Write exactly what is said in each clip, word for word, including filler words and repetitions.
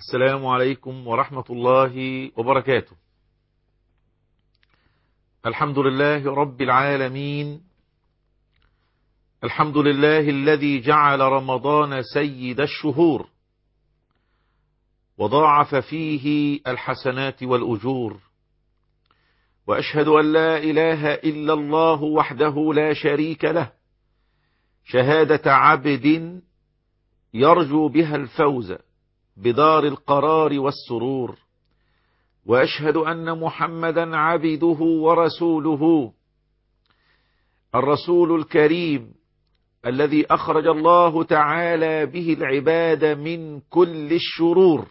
السلام عليكم ورحمة الله وبركاته. الحمد لله رب العالمين، الحمد لله الذي جعل رمضان سيد الشهور وضاعف فيه الحسنات والأجور، وأشهد أن لا إله إلا الله وحده لا شريك له، شهادة عبد يرجو بها الفوز بدار القرار والسرور، وأشهد أن محمدا عبده ورسوله، الرسول الكريم الذي أخرج الله تعالى به العباد من كل الشرور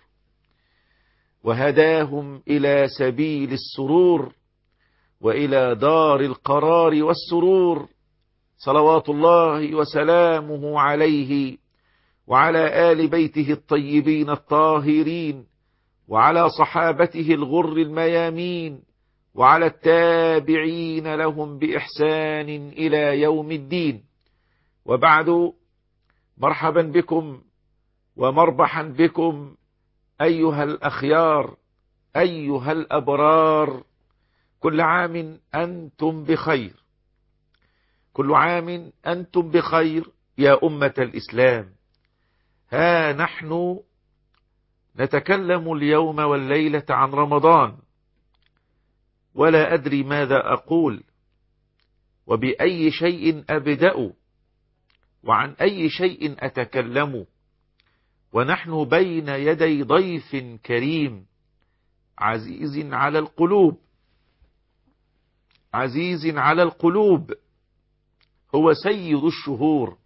وهداهم إلى سبيل السرور وإلى دار القرار والسرور، صلوات الله وسلامه عليه وعلى آل بيته الطيبين الطاهرين وعلى صحابته الغر الميامين وعلى التابعين لهم بإحسان إلى يوم الدين. وبعد، مرحبا بكم ومربحا بكم أيها الأخيار، أيها الأبرار، كل عام أنتم بخير، كل عام أنتم بخير يا أمة الإسلام. ها نحن نتكلم اليوم والليلة عن رمضان، ولا أدري ماذا أقول وبأي شيء أبدأ وعن أي شيء أتكلم، ونحن بين يدي ضيف كريم عزيز على القلوب، عزيز على القلوب، هو سيد الشهور.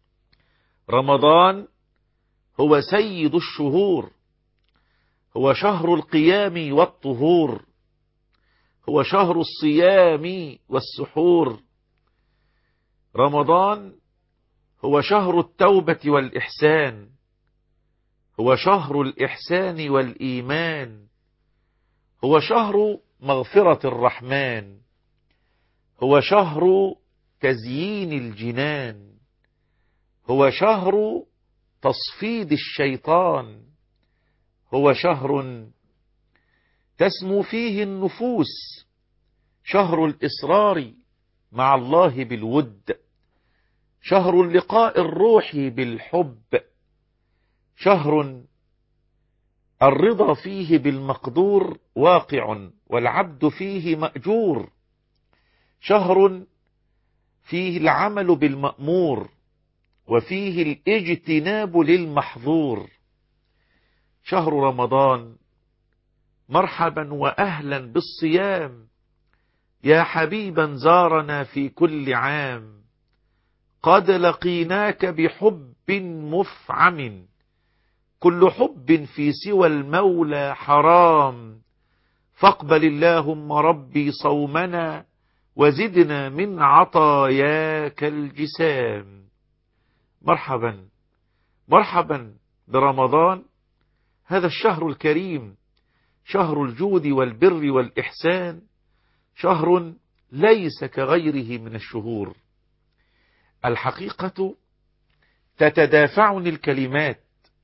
رمضان هو سيد الشهور، هو شهر القيام والطهور، هو شهر الصيام والسحور. رمضان هو شهر التوبة والإحسان، هو شهر الإحسان والإيمان، هو شهر مغفرة الرحمن، هو شهر تزيين الجنان، هو شهر تصفيد الشيطان، هو شهر تسمو فيه النفوس، شهر الإصرار مع الله بالود، شهر اللقاء الروح بالحب، شهر الرضا فيه بالمقدور واقع والعبد فيه مأجور، شهر فيه العمل بالمأمور وفيه الاجتناب للمحظور. شهر رمضان، مرحبا وأهلا بالصيام يا حبيبا زارنا في كل عام، قد لقيناك بحب مفعم، كل حب في سوى المولى حرام، فاقبل اللهم ربي صومنا وزدنا من عطاياك الجسام. مرحبا مرحبا برمضان، هذا الشهر الكريم، شهر الجود والبر والإحسان، شهر ليس كغيره من الشهور. الحقيقة تتدافعني الكلمات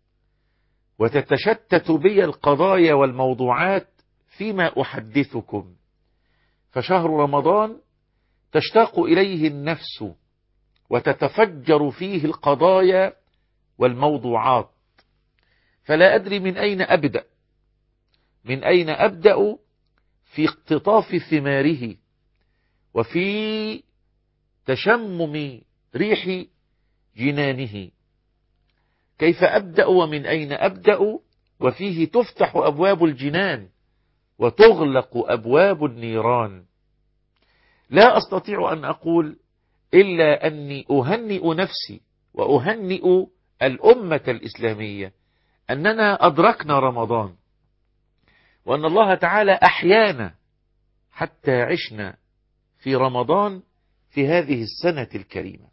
وتتشتت بي القضايا والموضوعات فيما أحدثكم، فشهر رمضان تشتاق إليه النفس وتتفجر فيه القضايا والموضوعات، فلا أدري من أين أبدأ، من أين أبدأ في اقتطاف ثماره وفي تشمم ريح جنانه. كيف أبدأ ومن أين أبدأ وفيه تفتح أبواب الجنان وتغلق أبواب النيران؟ لا أستطيع أن أقول إلا أني أهنئ نفسي وأهنئ الأمة الإسلامية أننا أدركنا رمضان، وأن الله تعالى أحيانا حتى عشنا في رمضان في هذه السنة الكريمة.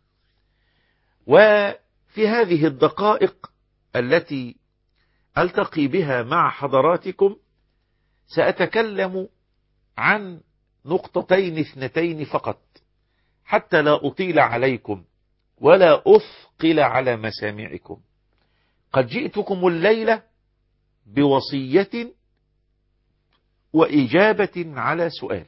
وفي هذه الدقائق التي ألتقي بها مع حضراتكم سأتكلم عن نقطتين اثنتين فقط حتى لا أطيل عليكم ولا أثقل على مسامعكم. قد جئتكم الليلة بوصية وإجابة على سؤال.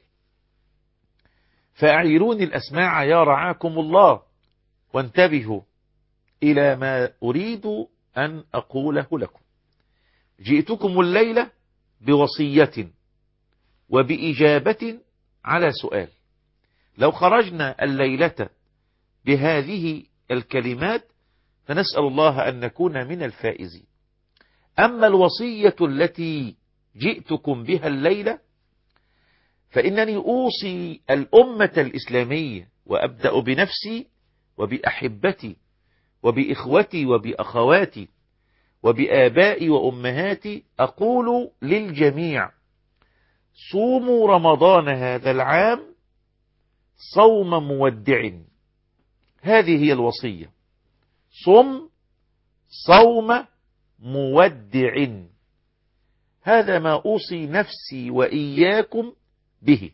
فأعيروني الأسماع يا رعاكم الله، وانتبهوا إلى ما أريد أن أقوله لكم. جئتكم الليلة بوصية وبإجابة على سؤال. لو خرجنا الليلة بهذه الكلمات فنسأل الله أن نكون من الفائزين. أما الوصية التي جئتكم بها الليلة فإنني أوصي الأمة الإسلامية، وأبدأ بنفسي وبأحبتي وبإخوتي وبأخواتي وبآبائي وأمهاتي، أقول للجميع: صوموا رمضان هذا العام صوم مودع. هذه هي الوصية، صم صوم مودع. هذا ما أوصي نفسي وإياكم به.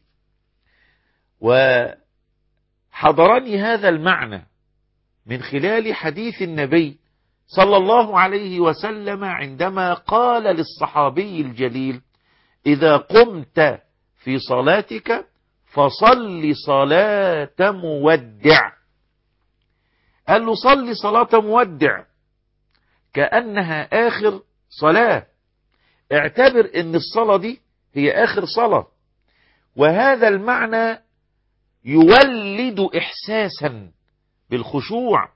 وحضرني هذا المعنى من خلال حديث النبي صلى الله عليه وسلم عندما قال للصحابي الجليل: إذا قمت في صلاتك فصل صلاة مودع. قال له صل صلاة مودع كأنها آخر صلاة، اعتبر ان الصلاة دي هي آخر صلاة. وهذا المعنى يولد إحساسا بالخشوع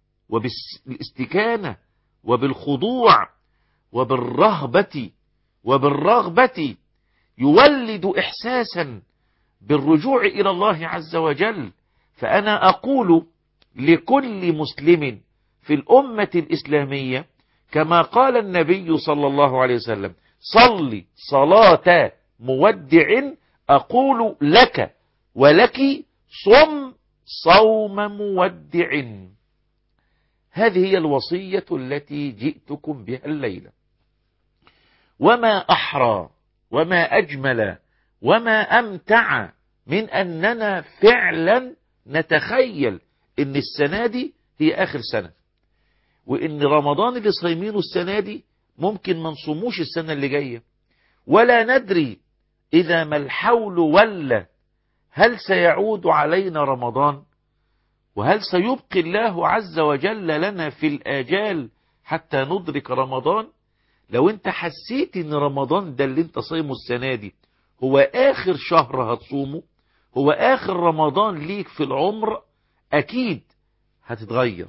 وبالاستكانة وبالخضوع وبالرهبة وبالرغبة، يولد إحساسا بالرجوع إلى الله عز وجل. فأنا أقول لكل مسلم في الأمة الإسلامية كما قال النبي صلى الله عليه وسلم: صل صلاة مودع. أقول لك ولك: صم صوم مودع. هذه هي الوصية التي جئتكم بها الليلة. وما أحرى وما أجمل وما أمتع من أننا فعلا نتخيل أن السنة دي هي آخر سنة، وأن رمضان اللي صايمينه السنة دي ممكن ما نصوموش السنة اللي جاية، ولا ندري إذا ما الحول ولا هل سيعود علينا رمضان، وهل سيبقي الله عز وجل لنا في الآجال حتى ندرك رمضان. لو انت حسيت ان رمضان ده اللي انت صايمه السنة دي هو آخر شهر هتصومه، هو آخر رمضان ليك في العمر، أكيد هتتغير،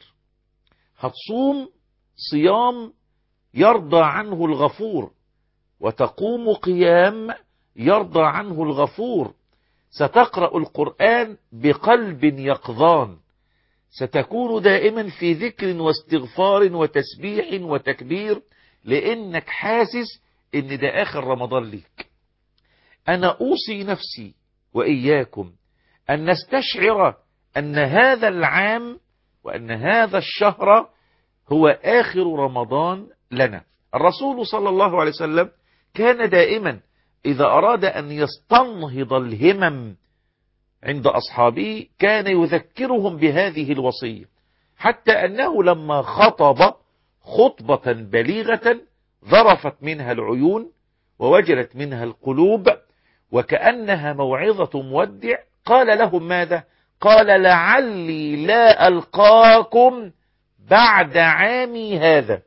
هتصوم صيام يرضى عنه الغفور، وتقوم قيام يرضى عنه الغفور، ستقرأ القرآن بقلب يقظان، ستكون دائما في ذكر واستغفار وتسبيح وتكبير، لأنك حاسس ان ده آخر رمضان ليك. أنا أوصي نفسي وإياكم أن نستشعر أن هذا العام وأن هذا الشهر هو آخر رمضان لنا. الرسول صلى الله عليه وسلم كان دائما إذا أراد أن يستنهض الهمم عند أصحابه كان يذكرهم بهذه الوصية، حتى أنه لما خطب خطبة بليغة ذرفت منها العيون ووجلت منها القلوب وكأنها موعظة مودع، قال لهم ماذا؟ قال: لعلي لا ألقاكم بعد عامي هذا.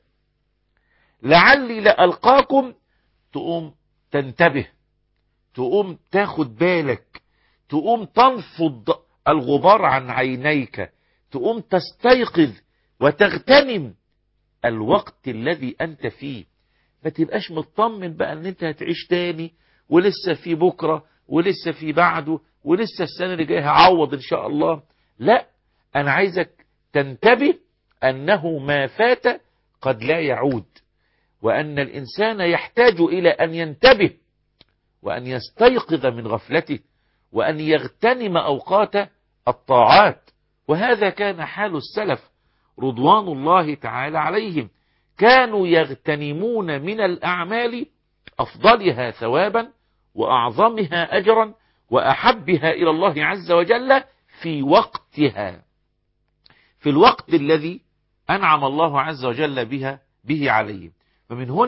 لعلي لا ألقاكم، تقوم تنتبه، تقوم تاخد بالك، تقوم تنفض الغبار عن عينيك، تقوم تستيقظ وتغتنم الوقت الذي أنت فيه. ما تبقاش مطمن بقى أن أنت هتعيش تاني ولسه في بكرة ولسه في بعده ولسه السنة اللي جاية هعوض إن شاء الله. لا، أنا عايزك تنتبه أنه ما فات قد لا يعود، وأن الإنسان يحتاج إلى أن ينتبه وأن يستيقظ من غفلته وأن يغتنم أوقات الطاعات. وهذا كان حال السلف رضوان الله تعالى عليهم، كانوا يغتنمون من الأعمال أفضلها ثوابا وأعظمها أجرا وأحبها إلى الله عز وجل في وقتها، في الوقت الذي أنعم الله عز وجل بها به عليهم. فمن هنا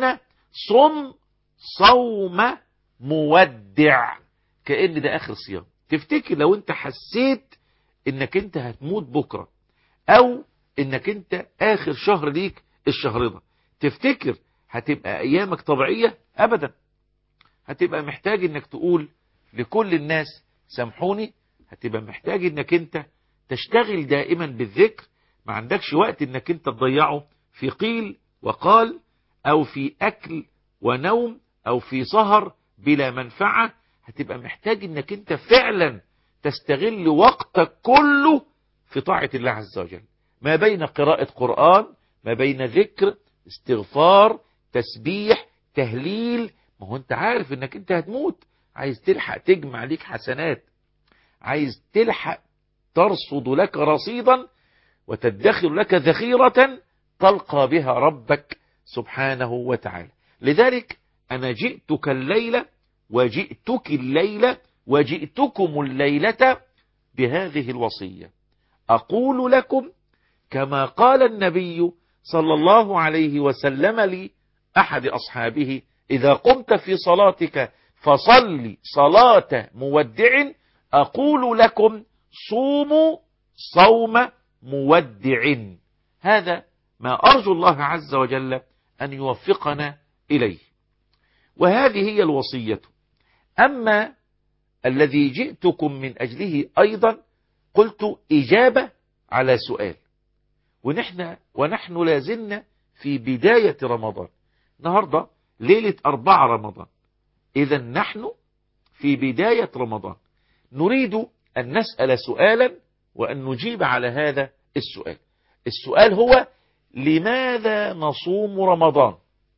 صم صوم مودع، كأن ده آخر صيام. تفتكر لو انت حسيت انك انت هتموت بكرة او انك انت آخر شهر ليك الشهر ده، تفتكر هتبقى ايامك طبيعية؟ ابدا، هتبقى محتاج انك تقول لكل الناس سامحوني، هتبقى محتاج انك انت تشتغل دائما بالذكر، ما عندكش وقت انك انت تضيعه في قيل وقال او في اكل ونوم او في سهر بلا منفعة. هتبقى محتاج انك انت فعلا تستغل وقتك كله في طاعة الله عز وجل، ما بين قراءة قرآن، ما بين ذكر، استغفار، تسبيح، تهليل. ما هو انت عارف انك انت هتموت، عايز تلحق تجمع ليك حسنات، عايز تلحق ترصد لك رصيدا وتدخر لك ذخيرة تلقى بها ربك سبحانه وتعالى. لذلك أنا جئتك الليلة وجئتك الليلة وجئتكم الليلة بهذه الوصية، أقول لكم كما قال النبي صلى الله عليه وسلم لأحد أصحابه: إذا قمت في صلاتك فصل صلاة مودع، أقول لكم صوموا صوم مودع. هذا ما أرجو الله عز وجل أن يوفقنا إليه، وهذه هي الوصية. أما الذي جئتكم من أجله أيضا قلت إجابة على سؤال، ونحن, ونحن لازلنا في بداية رمضان، النهاردة ليلة أربعة رمضان، إذا نحن في بداية رمضان، نريد أن نسأل سؤالا وأن نجيب على هذا السؤال. السؤال هو: لماذا نصوم رمضان؟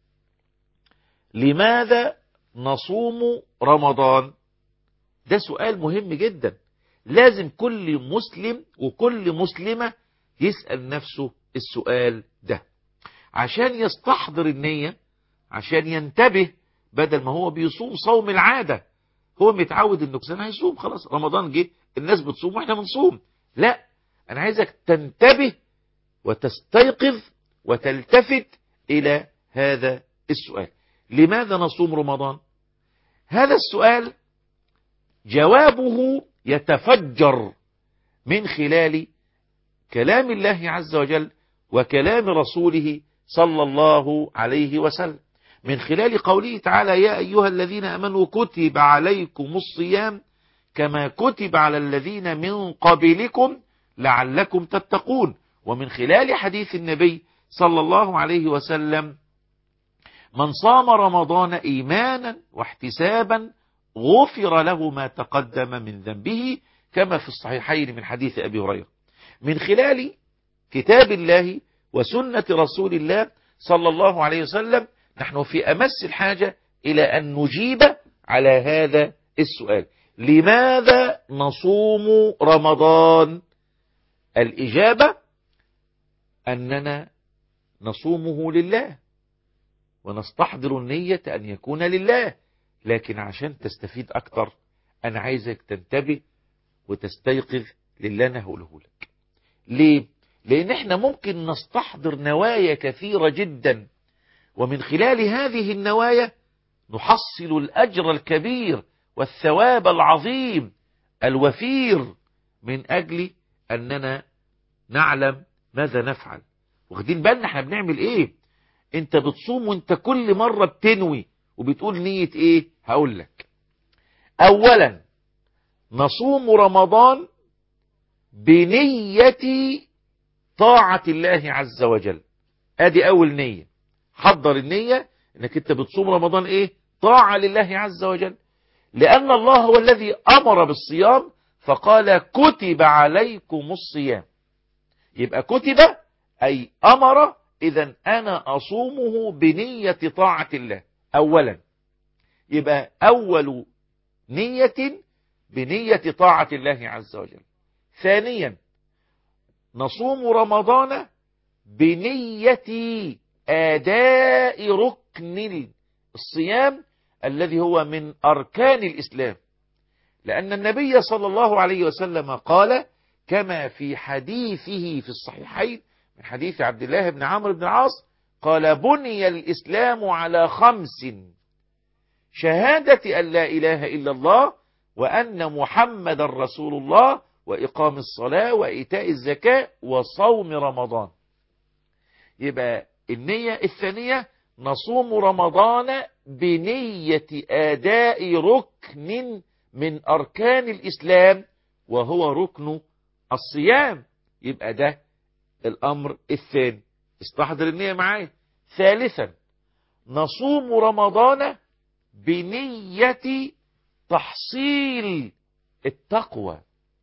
لماذا نصوم رمضان؟ ده سؤال مهم جدا، لازم كل مسلم وكل مسلمة يسأل نفسه السؤال ده عشان يستحضر النية، عشان ينتبه، بدل ما هو بيصوم صوم العادة، هو متعود انه سنة هيصوم، خلاص رمضان جه الناس بتصوم واحنا بنصوم. لا، انا عايزك تنتبه وتستيقظ وتلتفت الى هذا السؤال: لماذا نصوم رمضان؟ هذا السؤال جوابه يتفجر من خلال كلام الله عز وجل وكلام رسوله صلى الله عليه وسلم، من خلال قوله تعالى: يا أيها الذين آمنوا كتب عليكم الصيام كما كتب على الذين من قبلكم لعلكم تتقون، ومن خلال حديث النبي صلى الله عليه وسلم: من صام رمضان إيمانا واحتسابا غفر له ما تقدم من ذنبه، كما في الصحيحين من حديث أبي هريرة. من خلال كتاب الله وسنة رسول الله صلى الله عليه وسلم نحن في أمس الحاجة إلى أن نجيب على هذا السؤال: لماذا نصوم رمضان؟ الإجابة أننا نصومه لله ونستحضر النية أن يكون لله، لكن عشان تستفيد أكتر أنا عايزك تنتبه وتستيقظ للي أنا هقوله لك. ليه؟ لأن احنا ممكن نستحضر نوايا كثيرة جدا، ومن خلال هذه النوايا نحصل الأجر الكبير والثواب العظيم الوفير من أجل أننا نعلم ماذا نفعل. واخدين بالنا احنا بنعمل ايه؟ انت بتصوم وانت كل مرة بتنوي وبتقول نية ايه؟ هقول لك. اولا نصوم رمضان بنية طاعة الله عز وجل، ادي اول نية. حضر النية انك انت بتصوم رمضان ايه؟ طاعة لله عز وجل، لان الله هو الذي امر بالصيام فقال كتب عليكم الصيام، يبقى كتب اي امر، اذا انا اصومه بنية طاعة الله اولا، يبقى اول نية بنية طاعة الله عز وجل. ثانيا نصوم رمضان بنية اداء ركن الصيام الذي هو من اركان الاسلام، لان النبي صلى الله عليه وسلم قال كما في حديثه في الصحيحين من حديث عبد الله بن عمرو بن العاص: قال بني الإسلام على خمس: شهادة أن لا إله إلا الله وأن محمد رسول الله وإقام الصلاة وإيتاء الزكاة وصوم رمضان. يبقى النية الثانية: نصوم رمضان بنية أداء ركن من أركان الإسلام وهو ركن الصيام. يبقى ده الأمر الثاني، استحضر النية معايا. ثالثا: نصوم رمضان بنية تحصيل التقوى.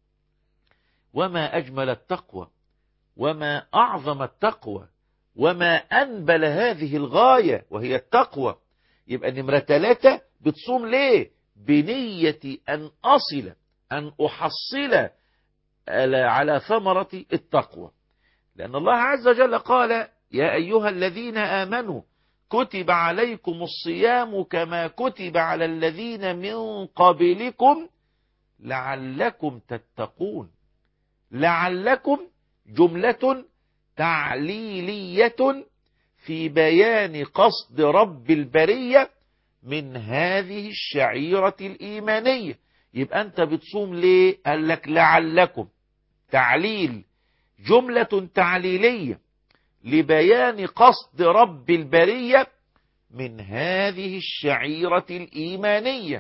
وما أجمل التقوى، وما أعظم التقوى، وما أنبل هذه الغاية وهي التقوى. يبقى نمرة ثلاثة: بتصوم ليه؟ بنية أن أصل أن أحصل على ثمرة التقوى. لأن الله عز وجل قال: يا أيها الذين آمنوا كتب عليكم الصيام كما كتب على الذين من قبلكم لعلكم تتقون. لعلكم جملة تعليلية في بيان قصد رب البرية من هذه الشعيرة الإيمانية. يبقى أنت بتصوم ليه؟ قال لك لعلكم، تعليل، جملة تعليلية لبيان قصد رب البرية من هذه الشعيرة الإيمانية.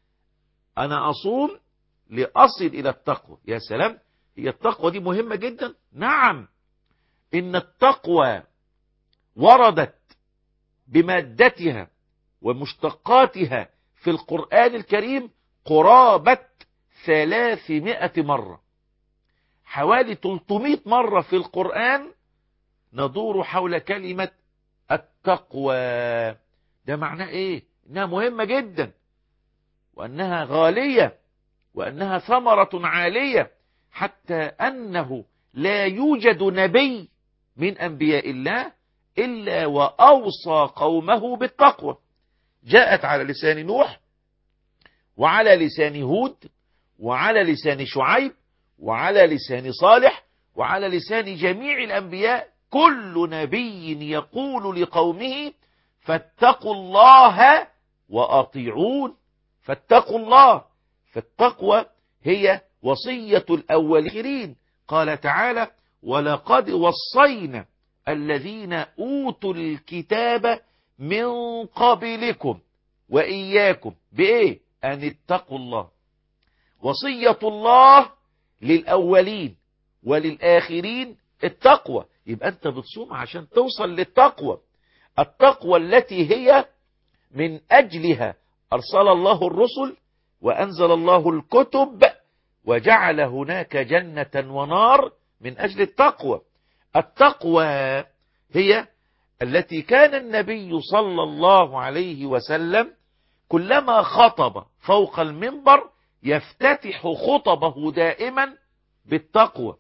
أنا أصوم لأصل إلى التقوى. يا سلام، هي التقوى دي مهمة جدا. نعم، إن التقوى وردت بمادتها ومشتقاتها في القرآن الكريم قرابة ثلاثمائة مرة. حوالي ثلاثمائة مرة في القرآن ندور حول كلمة التقوى. ده معناه ايه؟ انها مهمة جدا، وانها غالية، وانها ثمرة عالية، حتى انه لا يوجد نبي من انبياء الله الا واوصى قومه بالتقوى. جاءت على لسان نوح، وعلى لسان هود، وعلى لسان شعيب، وعلى لسان صالح، وعلى لسان جميع الأنبياء. كل نبي يقول لقومه: فاتقوا الله وأطيعون. فاتقوا الله، فالتقوى هي وصية الأولين. قال تعالى: ولقد وصينا الذين أوتوا الكتاب من قبلكم وإياكم بإيه؟ أن اتقوا الله. وصية الله للأولين وللآخرين التقوى. يبقى أنت بتصوم عشان توصل للتقوى، التقوى التي هي من أجلها أرسل الله الرسل وأنزل الله الكتب وجعل هناك جنة ونار من أجل التقوى. التقوى هي التي كان النبي صلى الله عليه وسلم كلما خطب فوق المنبر يفتتح خطبه دائما بالتقوى.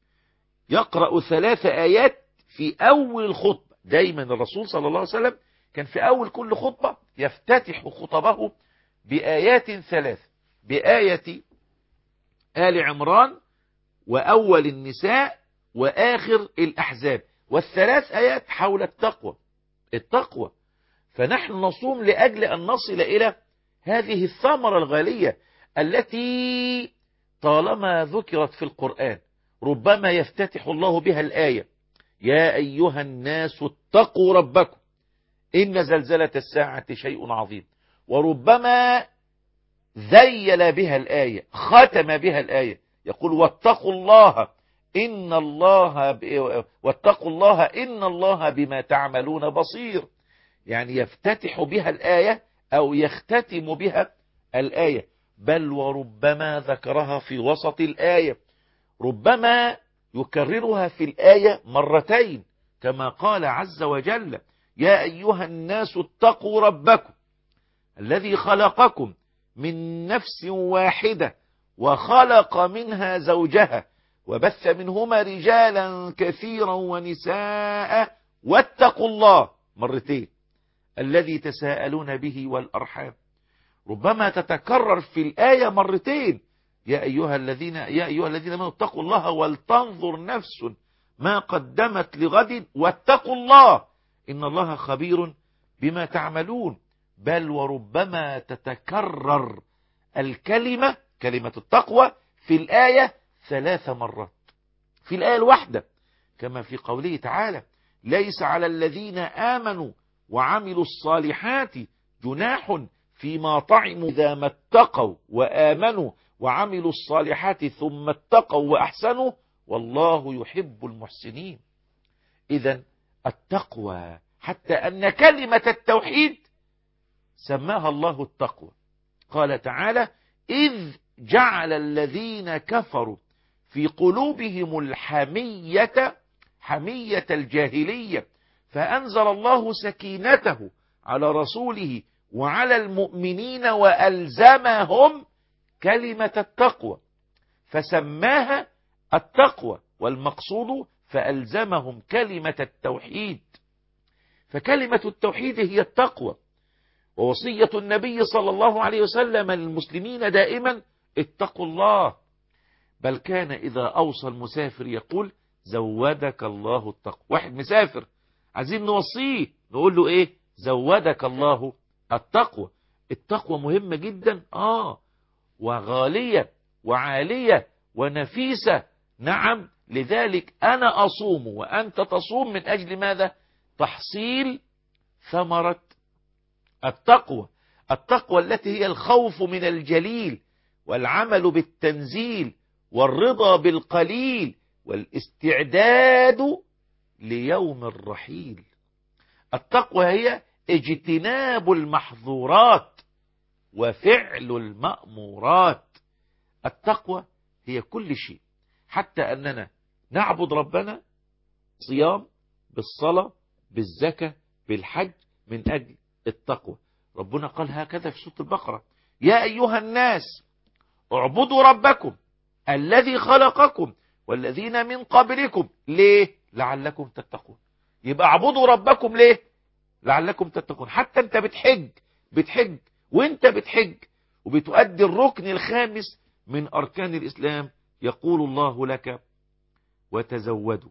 يقرأ ثلاث آيات في أول الخطبة. دايما الرسول صلى الله عليه وسلم كان في أول كل خطبة يفتتح خطبه بآيات ثلاث: بآية آل عمران، وأول النساء، وآخر الأحزاب. والثلاث آيات حول التقوى. التقوى. فنحن نصوم لأجل أن نصل إلى هذه الثمرة الغالية التي طالما ذكرت في القرآن ربما يفتتح الله بها الآية: يا أيها الناس اتقوا ربكم إن زلزلة الساعة شيء عظيم. وربما ذيل بها الآية، ختم بها الآية، يقول: واتقوا الله إن الله ب... واتقوا الله إن الله بما تعملون بصير. يعني يفتتح بها الآية أو يختتم بها الآية. بل وربما ذكرها في وسط الآية، ربما يكررها في الآية مرتين، كما قال عز وجل: يا أيها الناس اتقوا ربكم الذي خلقكم من نفس واحدة وخلق منها زوجها وبث منهما رجالا كثيرا ونساء واتقوا الله مرتين الذي تساءلون به والأرحام. ربما تتكرر في الآية مرتين: يا أيها الذين يا أيها الذين آمنوا اتقوا الله ولتنظر نفس ما قدمت لغد واتقوا الله إن الله خبير بما تعملون. بل وربما تتكرر الكلمة كلمة التقوى في الآية ثلاث مرات في الآية الواحدة، كما في قوله تعالى: ليس على الذين آمنوا وعملوا الصالحات جناح فيما طعموا إذا ما اتقوا وآمنوا وعملوا الصالحات ثم اتقوا وأحسنوا والله يحب المحسنين. إذن التقوى، حتى أن كلمة التوحيد سماها الله التقوى. قال تعالى: إذ جعل الذين كفروا في قلوبهم الحمية حمية الجاهلية فأنزل الله سكينته على رسوله وعلى المؤمنين وألزمهم كلمة التقوى فسماها التقوى، والمقصود فألزمهم كلمة التوحيد. فكلمة التوحيد هي التقوى. ووصية النبي صلى الله عليه وسلم للمسلمين دائما: اتقوا الله. بل كان إذا أوصى المسافر يقول: زودك الله التقوى. واحد مسافر عايزين نوصيه نقول له إيه؟ زودك الله التقوى. التقوى مهمة جدا آه وغالية وعالية ونفيسة. نعم، لذلك أنا أصوم وأنت تصوم من أجل ماذا؟ تحصيل ثمرة التقوى. التقوى التي هي الخوف من الجليل والعمل بالتنزيل والرضا بالقليل والاستعداد ليوم الرحيل. التقوى هي اجتناب المحظورات وفعل المأمورات. التقوى هي كل شيء، حتى أننا نعبد ربنا صيام بالصلاة بالزكاة بالحج من أجل التقوى. ربنا قال هكذا في سورة البقرة: يا أيها الناس اعبدوا ربكم الذي خلقكم والذين من قبلكم. ليه؟ لعلكم تتقون. يبقى اعبدوا ربكم ليه؟ لعلكم تتقون. حتى انت بتحج بتحج وانت بتحج وبتؤدي الركن الخامس من أركان الإسلام، يقول الله لك: وتزودوا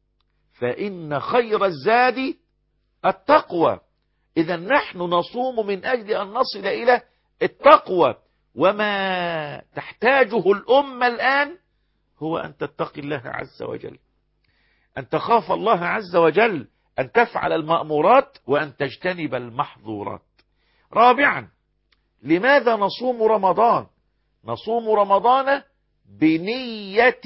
فإن خير الزاد التقوى. إذا نحن نصوم من أجل أن نصل إلى التقوى. وما تحتاجه الأمة الآن هو أن تتقي الله عز وجل، أن تخاف الله عز وجل، أن تفعل المأمورات وأن تجتنب المحظورات. رابعا، لماذا نصوم رمضان؟ نصوم رمضان بنية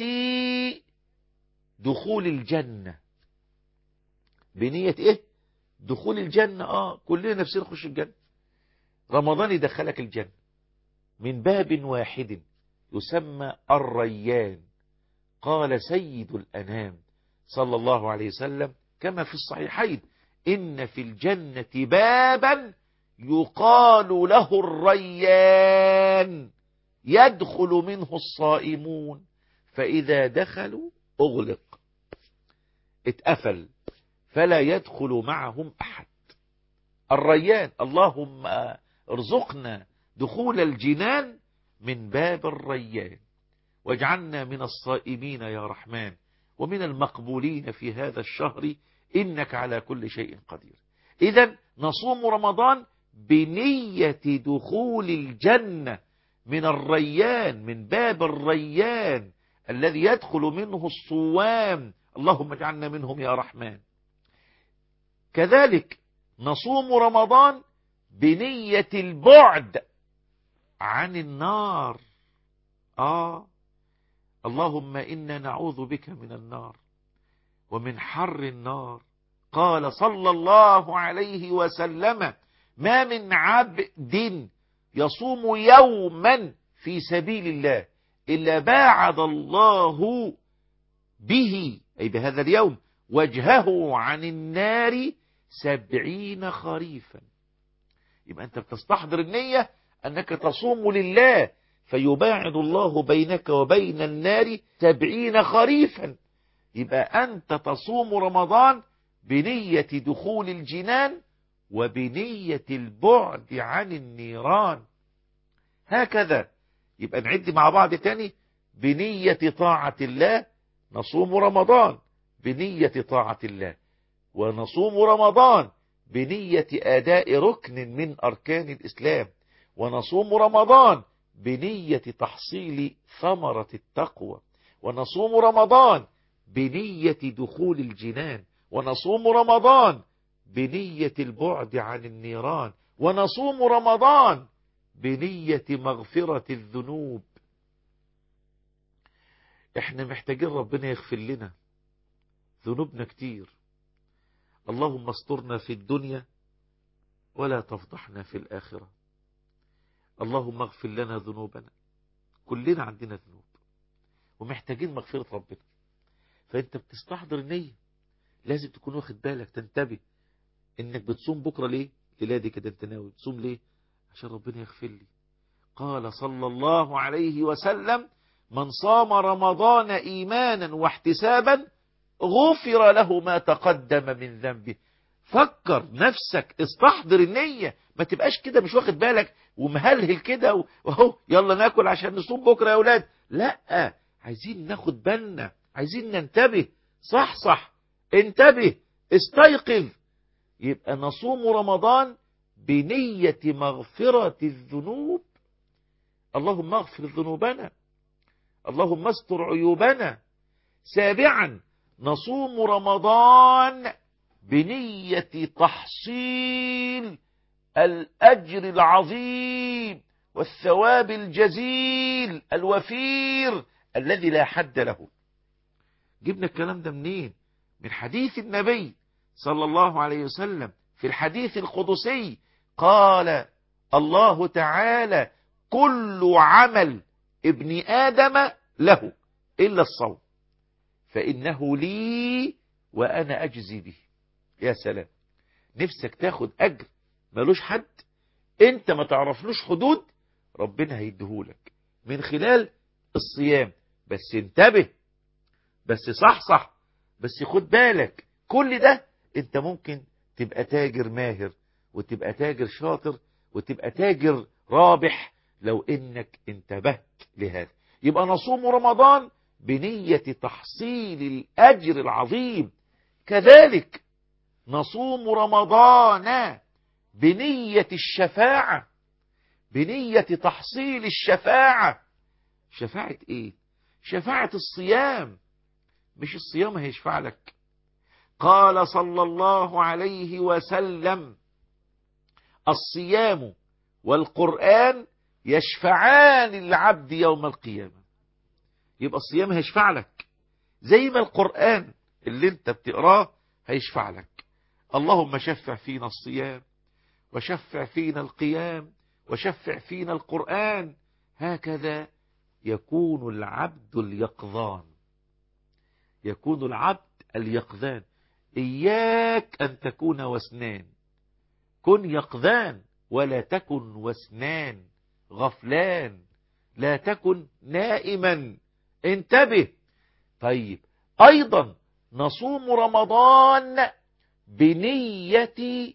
دخول الجنة. بنية إيه؟ دخول الجنة. آه كلنا نفسنا نخش الجنة. رمضان يدخلك الجنة من باب واحد يسمى الريان. قال سيد الأنام صلى الله عليه وسلم كما في الصحيحين: إن في الجنة بابا يقال له الريان يدخل منه الصائمون فإذا دخلوا أغلق، اتقفل، فلا يدخل معهم أحد. الريان. اللهم ارزقنا دخول الجنان من باب الريان، واجعلنا من الصائمين يا رحمن ومن المقبولين في هذا الشهر إنك على كل شيء قدير. إذن نصوم رمضان بنية دخول الجنة من الريان، من باب الريان الذي يدخل منه الصوام. اللهم اجعلنا منهم يا رحمن. كذلك نصوم رمضان بنية البعد عن النار. آه اللهم إنا نعوذ بك من النار ومن حر النار. قال صلى الله عليه وسلم: ما من عبد يصوم يوما في سبيل الله إلا باعد الله به، أي بهذا اليوم، وجهه عن النار سبعين خريفا. يبقى أنت بتستحضر النية أنك تصوم لله فيباعد الله بينك وبين النار سبعين خريفا. يبقى أنت تصوم رمضان بنية دخول الجنان وبنية البعد عن النيران. هكذا يبقى نعد مع بعض تاني: بنية طاعة الله نصوم رمضان، بنية طاعة الله، ونصوم رمضان بنية أداء ركن من أركان الإسلام، ونصوم رمضان بنية تحصيل ثمرة التقوى، ونصوم رمضان بنية دخول الجنان، ونصوم رمضان بنية البعد عن النيران، ونصوم رمضان بنية مغفرة الذنوب. احنا محتاجين ربنا يغفر لنا ذنوبنا كتير. اللهم استرنا في الدنيا ولا تفضحنا في الآخرة. اللهم اغفر لنا ذنوبنا. كلنا عندنا ذنوب ومحتاجين مغفرة ربنا. فانت بتستحضر النية لازم تكون واخد بالك، تنتبه انك بتصوم بكرة ليه؟ ليلادي كده انت ناوي تصوم ليه؟ عشان ربنا يغفر لي. قال صلى الله عليه وسلم: من صام رمضان إيمانا واحتسابا غفر له ما تقدم من ذنبه. فكر نفسك، استحضر النية، ما تبقاش كده مش واخد بالك ومهلهل كده وهو يلا ناكل عشان نصوم بكرة يا أولاد. لا، عايزين ناخد بالنا، عايزين ننتبه. صح صح انتبه، استيقظ. يبقى نصوم رمضان بنية مغفرة الذنوب. اللهم اغفر ذنوبنا، اللهم استر عيوبنا. سابعا نصوم رمضان بنية تحصيل الأجر العظيم والثواب الجزيل الوفير الذي لا حد له. جبنا الكلام ده منين؟ من حديث النبي صلى الله عليه وسلم في الحديث القدسي. قال الله تعالى: كل عمل ابن آدم له إلا الصوم فإنه لي وأنا أجزي به. يا سلام، نفسك تاخد أجر ملوش حد، انت ما تعرفلوش حدود، ربنا هيديهولك من خلال الصيام. بس انتبه، بس صح صح، بس خد بالك، كل ده انت ممكن تبقى تاجر ماهر وتبقى تاجر شاطر وتبقى تاجر رابح لو انك انتبهت لهذا. يبقى نصوم رمضان بنية تحصيل الأجر العظيم. كذلك نصوم رمضان بنية الشفاعة، بنية تحصيل الشفاعة. شفاعة ايه؟ شفاعة الصيام. مش الصيام هيشفع لك. قال صلى الله عليه وسلم: الصيام والقرآن يشفعان للعبد يوم القيامة. يبقى الصيام هيشفع لك زي ما القرآن اللي انت بتقراه هيشفع لك. اللهم شفع فينا الصيام، وشفع فينا القيام، وشفع فينا القرآن. هكذا يكون العبد اليقظان، يكون العبد اليقظان. إياك أن تكون وسنان، كن يقظان ولا تكن وسنان غفلان، لا تكن نائما، انتبه. طيب أيضا نصوم رمضان بنية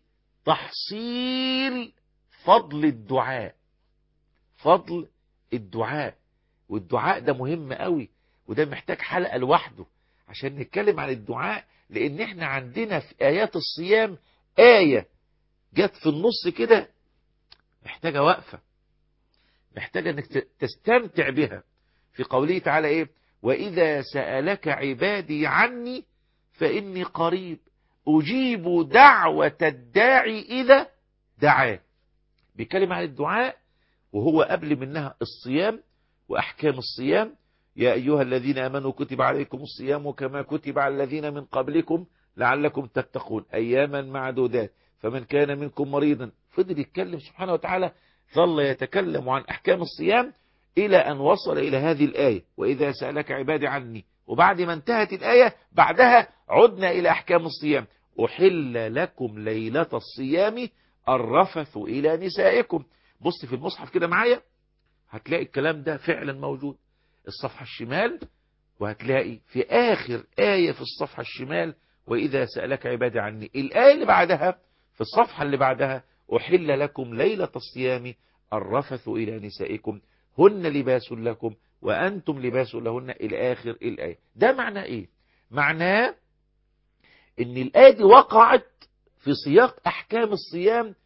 تحصيل فضل الدعاء، فضل الدعاء. والدعاء ده مهم قوي، وده محتاج حلقة لوحده عشان نتكلم عن الدعاء. لأن احنا عندنا في آيات الصيام آية جت في النص كده محتاجة وقفة، محتاجة انك تستمتع بها. في قوله تعالى ايه؟ وإذا سألك عبادي عني فإني قريب أجيب دعوة الداعي إذا دعاه. بيتكلم عن الدعاء وهو قبل منها الصيام وأحكام الصيام. يا أيها الذين آمنوا كتب عليكم الصيام كما كتب على الذين من قبلكم لعلكم تتقون أياما معدودات فمن كان منكم مريضا. فضل يتكلم سبحانه وتعالى، ظل يتكلم عن أحكام الصيام إلى أن وصل إلى هذه الآية: وإذا سألك عبادي عني. وبعد ما انتهت الآية بعدها عدنا إلى أحكام الصيام: أحل لكم ليلة الصيام الرفث إلى نسائكم. بص في المصحف كده معايا هتلاقي الكلام ده فعلا موجود، الصفحة الشمال، وهتلاقي في آخر آية في الصفحة الشمال: وإذا سألك عبادي عني. الآية اللي بعدها في الصفحة اللي بعدها: أحل لكم ليلة الصيام الرفث إلى نسائكم هن لباس لكم وأنتم لباس لهن، إلى آخر الآية. ده معناه إيه؟ معناه إن الآية دي وقعت في سياق أحكام الصيام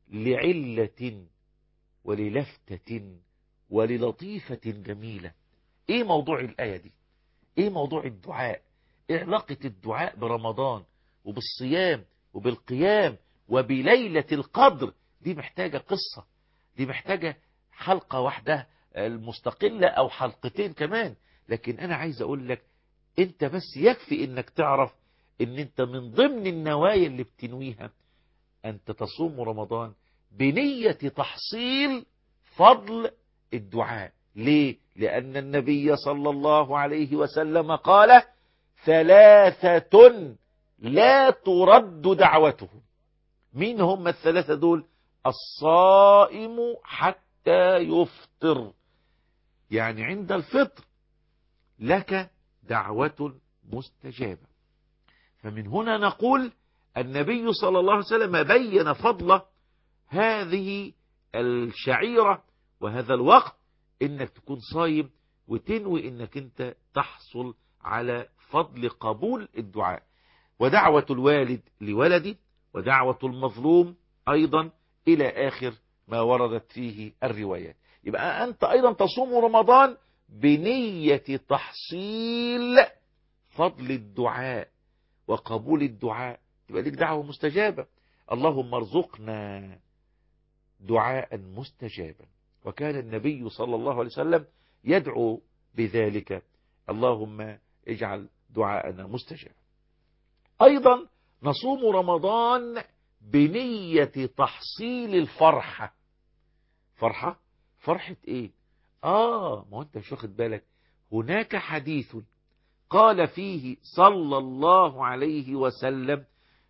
لعلة وللفتة وللطيفة جميلة. إيه موضوع الآية دي؟ إيه موضوع الدعاء؟ إيه علاقة الدعاء برمضان وبالصيام وبالقيام وبليلة القدر؟ دي محتاجة قصة، دي محتاجة حلقة واحدة المستقلة أو حلقتين كمان. لكن أنا عايز أقول لك أنت بس يكفي أنك تعرف أن أنت من ضمن النوايا اللي بتنويها أنت تصوم رمضان بنية تحصيل فضل الدعاء. ليه؟ لأن النبي صلى الله عليه وسلم قال ثلاثة لا ترد دعوتهم. مين هم الثلاثة دول؟ الصائم حتى يفطر، يعني عند الفطر لك دعوة مستجابة. فمن هنا نقول النبي صلى الله عليه وسلم بين فضل هذه الشعيرة وهذا الوقت، انك تكون صايم وتنوي انك انت تحصل على فضل قبول الدعاء، ودعوة الوالد لولده، ودعوة المظلوم ايضا، الى اخر ما وردت فيه الروايات. يبقى انت ايضا تصوم رمضان بنية تحصيل فضل الدعاء وقبول الدعاء، تبقى لك دعوة مستجابة. اللهم ارزقنا دعاء مستجابا. وكان النبي صلى الله عليه وسلم يدعو بذلك، اللهم اجعل دعاءنا مستجابا. ايضا نصوم رمضان بنية تحصيل الفرحة. فرحة فرحة ايه؟ اه ما انت مش واخد بالك، هناك حديث قال فيه صلى الله عليه وسلم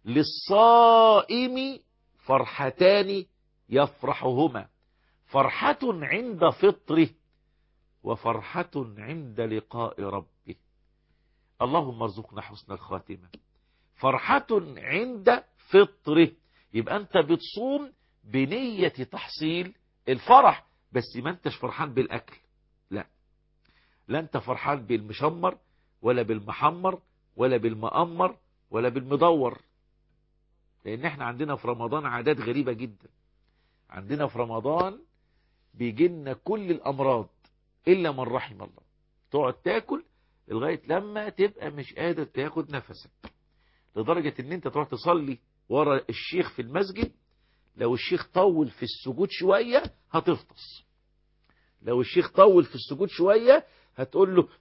للصائم فرحتان يفرحهما، فرحة عند فطره وفرحة عند لقاء ربه. اللهم ارزقنا حسن الخاتمة. فرحة عند فطره، يبقى انت بتصوم بنية تحصيل الفرح، بس ما انتش فرحان بالاكل، لا لا انت فرحان بالمشمر ولا بالمحمر ولا بالمأمر ولا بالمدور. لان احنا عندنا في رمضان عادات غريبة جدا. عندنا في رمضان بيجينا كل الامراض الا من رحم الله. تقعد تاكل لغاية لما تبقى مش قادر تاخد نفسك، لدرجة ان انت تروح تصلي ورا الشيخ في المسجد، لو الشيخ طول في السجود شوية هتفطس. لو الشيخ طول في السجود شوية هتقول له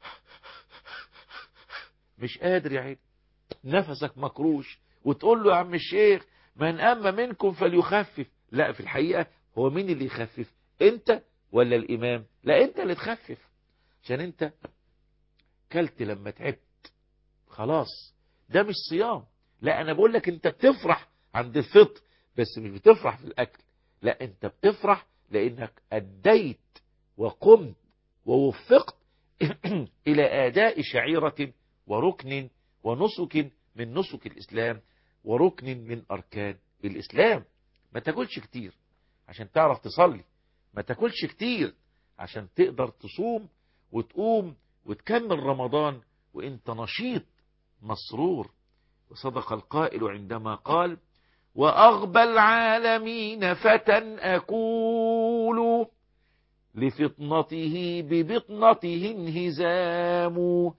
مش قادر يا عيني، نفسك مكروش، وتقول له يا عم الشيخ من أما منكم فليخفف. لا، في الحقيقة هو مين اللي يخفف، انت ولا الامام؟ لا انت اللي تخفف، عشان انت كلت لما تعبت خلاص. ده مش صيام. لا انا بقول لك انت بتفرح عند الفطر، بس مش بتفرح في الاكل، لا انت بتفرح لانك اديت وقمت ووفقت الى اداء شعيرة وركن ونسك من نسك الاسلام وركن من اركان الاسلام. ما تاكلش كتير عشان تعرف تصلي، ما تاكلش كتير عشان تقدر تصوم وتقوم وتكمل رمضان وانت نشيط مسرور. وصدق القائل عندما قال وأغبى العالمين فتى أكول لفطنته ببطنته انهزام.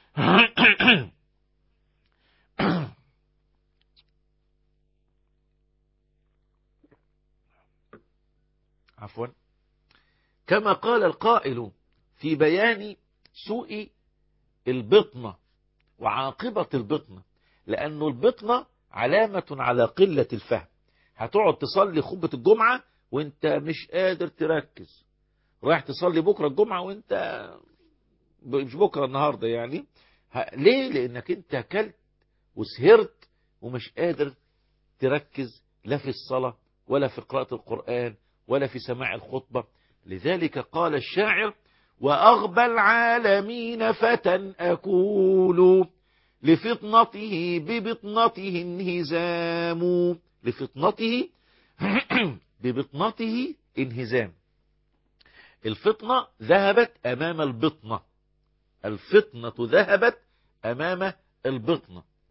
عفوا. كما قال القائل في بيان سوء البطنة وعاقبة البطنة، لأنه البطنة علامة على قلة الفهم. هتقعد تصلي خطبة الجمعة وانت مش قادر تركز، رايح تصلي بكرة الجمعة وانت مش بكرة النهاردة يعني، ليه؟ لأنك انت اكلت وسهرت ومش قادر تركز لا في الصلاة ولا في قراءة القرآن ولا في سماع الخطبة. لذلك قال الشاعر وأغبى العالمين فتى أكول لفطنته ببطنته انهزام. لفطنته ببطنته انهزام. الفطنة ذهبت أمام البطنة، الفطنة ذهبت أمام البطنة،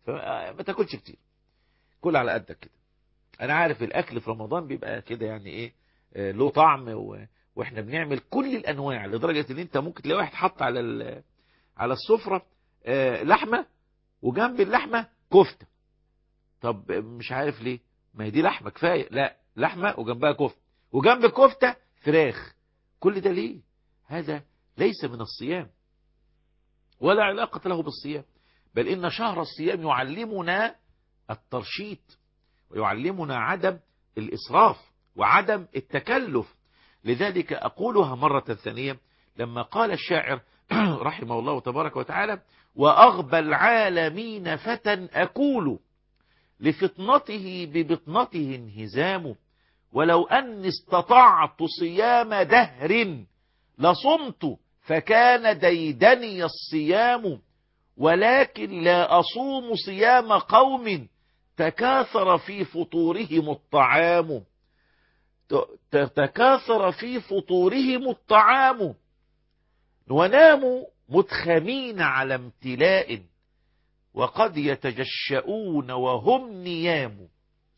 فما تاكلش كتير، كل على قدك كده. انا عارف الاكل في رمضان بيبقى كده يعني ايه آه له طعم، و... واحنا بنعمل كل الانواع لدرجة ان انت ممكن تلاقي واحد حط على ال... على السفرة آه لحمة وجنب اللحمة كفتة. طب مش عارف ليه، ما هي دي لحمة كفاية، لا لحمة وجنبها كفتة وجنب الكفتة فراخ. كل ده ليه؟ هذا ليس من الصيام ولا علاقة له بالصيام، بل إن شهر الصيام يعلمنا الترشيد ويعلمنا عدم الإسراف وعدم التكلف. لذلك أقولها مرة ثانية لما قال الشاعر رحمه الله تبارك وتعالى: وأغبى العالمين فتى أكول لفطنته ببطنته انهزام، ولو أن استطعت صيام دهر لصمت فكان ديدني الصيام، ولكن لا أصوم صيام قوم تكاثر في فطورهم الطعام. تكاثر في فطورهم الطعام، وناموا متخمين على امتلاء وقد يتجشؤون وهم نيام.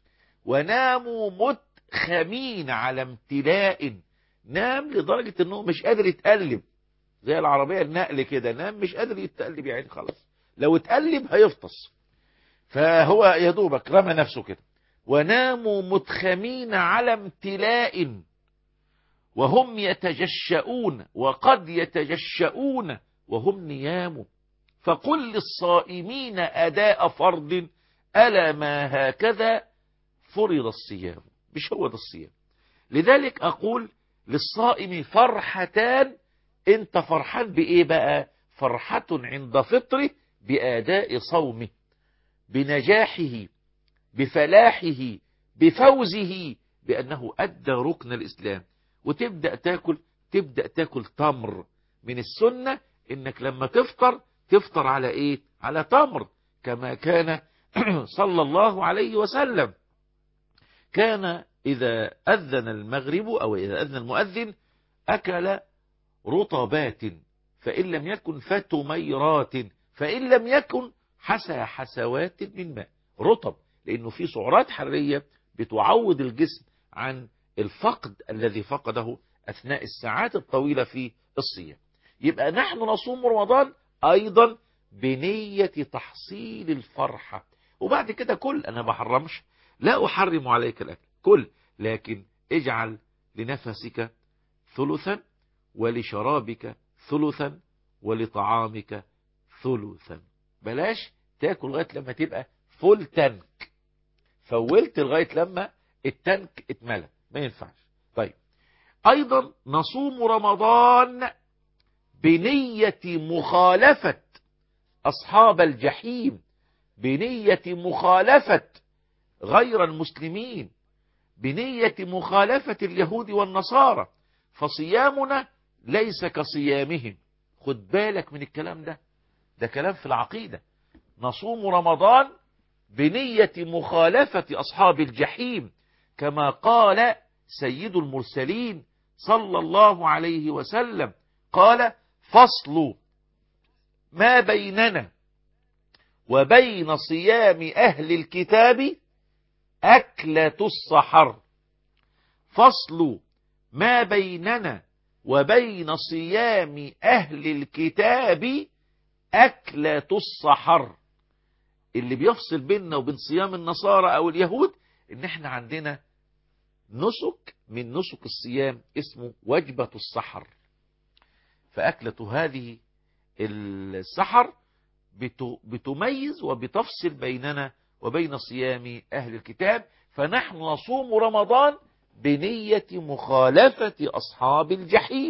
وناموا متخمين على امتلاء، نام لدرجة انه مش قادر يتقلب زي العربية النقل كده، نام مش قادر يتقلب يعني خلاص، لو اتقلب هيفطس، فهو يا دوبك رمى نفسه كده. وناموا متخمين على امتلاء وهم يتجشؤون وقد يتجشؤون وهم نيام. فقل للصائمين أداء فرض ألا ما هكذا فرض الصيام. مش هو ده الصيام. لذلك أقول للصائم فرحتان. انت فرحان بإيه بقى؟ فرحة عند فطره بأداء صومه، بنجاحه، بفلاحه، بفوزه، بأنه أدى ركن الإسلام. وتبدأ تاكل تبدأ تاكل تمر. من السنة إنك لما تفطر تفطر على إيه؟ على تمر، كما كان صلى الله عليه وسلم. كان إذا أذن المغرب أو إذا أذن المؤذن أكل رطبات، فإن لم يكن فتميرات، فإن لم يكن حسى حسوات من ماء. رطب لأنه فيه سعرات حرارية بتعوض الجسم عن الفقد الذي فقده أثناء الساعات الطويلة في الصيام. يبقى نحن نصوم رمضان أيضا بنية تحصيل الفرحة. وبعد كده كل، أنا بحرمش، لا أحرم عليك الأكل، كل، لكن اجعل لنفسك ثلثا ولشرابك ثلثا ولطعامك ثلثا. بلاش تاكل لغاية لما تبقى فول تانك، فولت لغاية لما التانك اتملى، ما ينفعش. طيب ايضا نصوم رمضان بنية مخالفة اصحاب الجحيم، بنية مخالفة غير المسلمين، بنية مخالفة اليهود والنصارى. فصيامنا ليس كصيامهم. خد بالك من الكلام ده، ده كلام في العقيدة. نصوم رمضان بنية مخالفة أصحاب الجحيم، كما قال سيد المرسلين صلى الله عليه وسلم، قال: فصل ما بيننا وبين صيام أهل الكتاب أكلة السحر. فصل ما بيننا وبين صيام أهل الكتاب أكلة السحر. اللي بيفصل بيننا وبين صيام النصارى أو اليهود إن احنا عندنا نسك من نسك الصيام اسمه وجبة السحر. فأكلة هذه السحر بتميز وبتفصل بيننا وبين صيام أهل الكتاب. فنحن نصوم رمضان بنية مخالفة أصحاب الجحيم،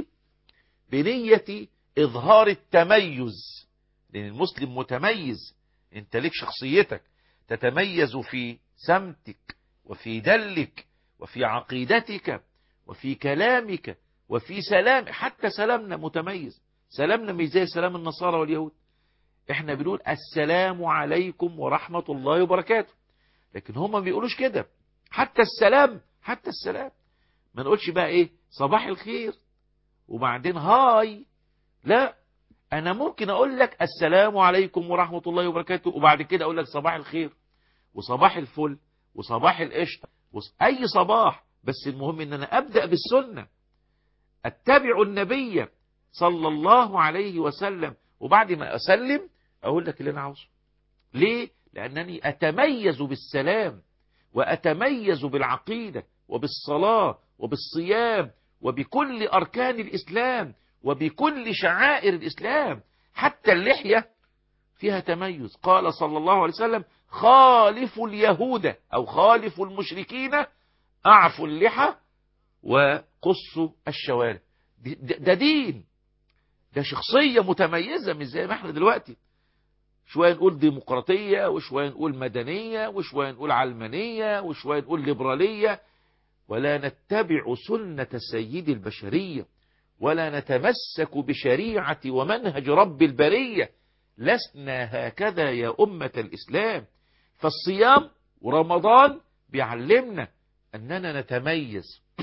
بنية إظهار التميز، لأن المسلم متميز. انت لك شخصيتك تتميز في سمتك وفي دلك وفي عقيدتك وفي كلامك وفي سلام. حتى سلامنا متميز، سلامنا مش زي سلام النصارى واليهود. احنا بنقول السلام عليكم ورحمة الله وبركاته، لكن هم ما بيقولوش كده. حتى السلام حتى السلام ما نقولش بقى ايه صباح الخير وبعدين هاي، لا، أنا ممكن أقول لك السلام عليكم ورحمة الله وبركاته، وبعد كده أقول لك صباح الخير وصباح الفل وصباح القشطة، أي صباح، بس المهم إن أنا أبدأ بالسنة، أتبع النبي صلى الله عليه وسلم، وبعد ما أسلم أقول لك اللي أنا عاوزه. ليه؟ لأنني أتميز بالسلام، وأتميز بالعقيدة وبالصلاة وبالصيام وبكل أركان الإسلام وبكل شعائر الإسلام. حتى اللحية فيها تميز. قال صلى الله عليه وسلم: خالفوا اليهود أو خالفوا المشركين، أعفوا اللحى وقصوا الشوارب. ده دين، ده شخصية متميزة، مش زي ما احنا دلوقتي شوية نقول ديمقراطية وشوية نقول مدنية وشوية نقول علمانية وشوية نقول ليبرالية، ولا نتبع سنة سيد البشرية، ولا نتمسك بشريعة ومنهج رب البرية. لسنا هكذا يا أمة الإسلام. فالصيام ورمضان بيعلمنا أننا نتميز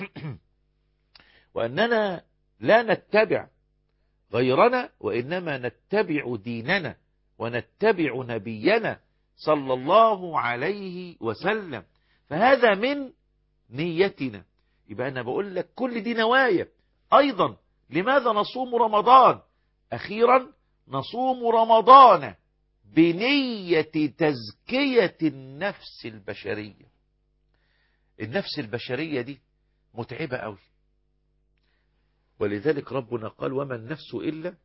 وأننا لا نتبع غيرنا، وإنما نتبع ديننا ونتبع نبينا صلى الله عليه وسلم. فهذا من نيتنا. يبقى أنا بقول لك كل دي نوايا. أيضا لماذا نصوم رمضان؟ أخيرا نصوم رمضان بنية تزكية النفس البشرية. النفس البشرية دي متعبة قوي، ولذلك ربنا قال: وما النفس إلا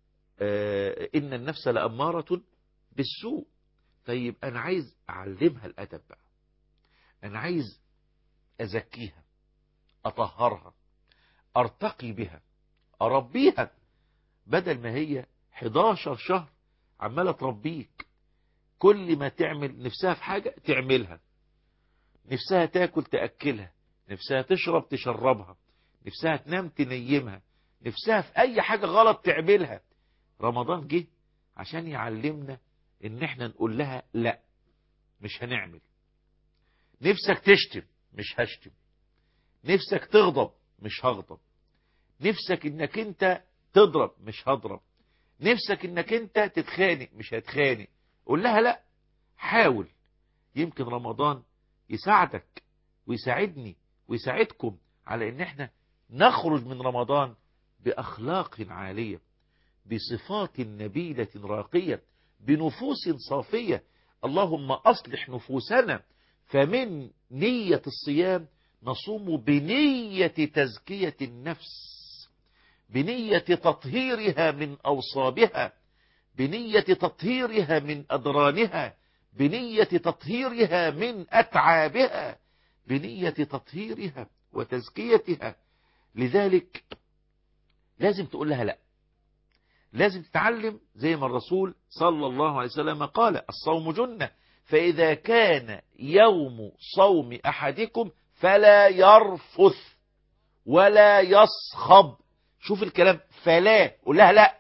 آه إن النفس لأمارة بالسوء. طيب أنا عايز أعلمها الأدب بقى، أنا عايز أزكيها، أطهرها، أرتقي بها، أربيها، بدل ما هي حداشر شهر عمالة تربيك. كل ما تعمل نفسها في حاجة تعملها، نفسها تاكل تأكلها، نفسها تشرب تشربها، نفسها تنام تنيمها، نفسها في أي حاجة غلط تعملها. رمضان جه عشان يعلمنا إن احنا نقول لها لا، مش هنعمل. نفسك تشتم، مش هشتم. نفسك تغضب، مش هغضب. نفسك انك انت تضرب، مش هضرب. نفسك انك انت تتخانق، مش هتخانق. قول لها لا، حاول. يمكن رمضان يساعدك ويساعدني ويساعدكم على ان احنا نخرج من رمضان بأخلاق عالية، بصفات نبيلة راقية، بنفوس صافية. اللهم أصلح نفوسنا. فمن نية الصيام نصوم بنية تزكية النفس، بنية تطهيرها من أوصابها، بنية تطهيرها من أدرانها، بنية تطهيرها من أتعابها، بنية تطهيرها وتزكيتها. لذلك لازم تقول لها لا، لازم تتعلم زي ما الرسول صلى الله عليه وسلم قال: الصوم جنة، فإذا كان يوم صوم أحدكم فلا يرفث ولا يصخب. شوف الكلام، فلا، قول لها لا،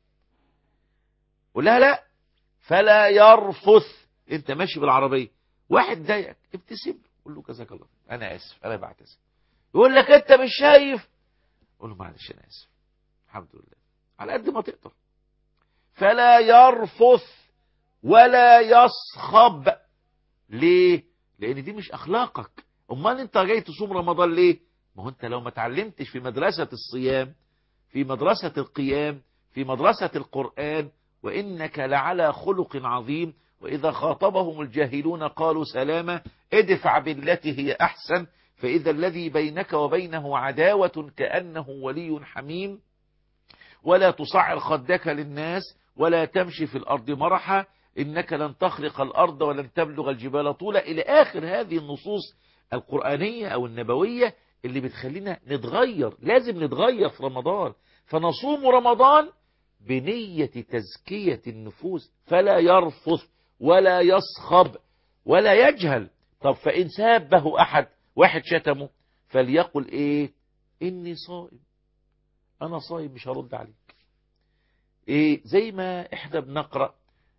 قول لها لا، فلا يرفث. انت ماشي بالعربية، واحد ضايقك، ابتسم له، قول له جزاك الله، انا اسف، انا بعتذر. يقول لك انت مش شايف، قول له معلش انا اسف، الحمد لله، على قد ما تقدر. فلا يرفث ولا يصخب. ليه؟ لان دي مش اخلاقك. امال انت جاي تصوم رمضان ليه؟ ما هو انت لو ما اتعلمتش في مدرسة الصيام، في مدرسة القيام، في مدرسة القرآن، وإنك لعلى خلق عظيم، وإذا خاطبهم الجاهلون قالوا سلاما، ادفع بالتي هي أحسن، فإذا الذي بينك وبينه عداوة كأنه ولي حميم، ولا تصعر خدك للناس، ولا تمشي في الأرض مرحا، إنك لن تخرق الأرض ولن تبلغ الجبال طولا، إلى آخر هذه النصوص القرآنية أو النبوية اللي بتخلينا نتغير. لازم نتغير في رمضان. فنصوم رمضان بنية تزكية النفوس. فلا يرفث ولا يصخب ولا يجهل. طب فإن سابه أحد، واحد شتمه، فليقل إيه؟ إني صائم، أنا صائم، مش هرد عليك. إيه؟ زي ما إحنا بنقرأ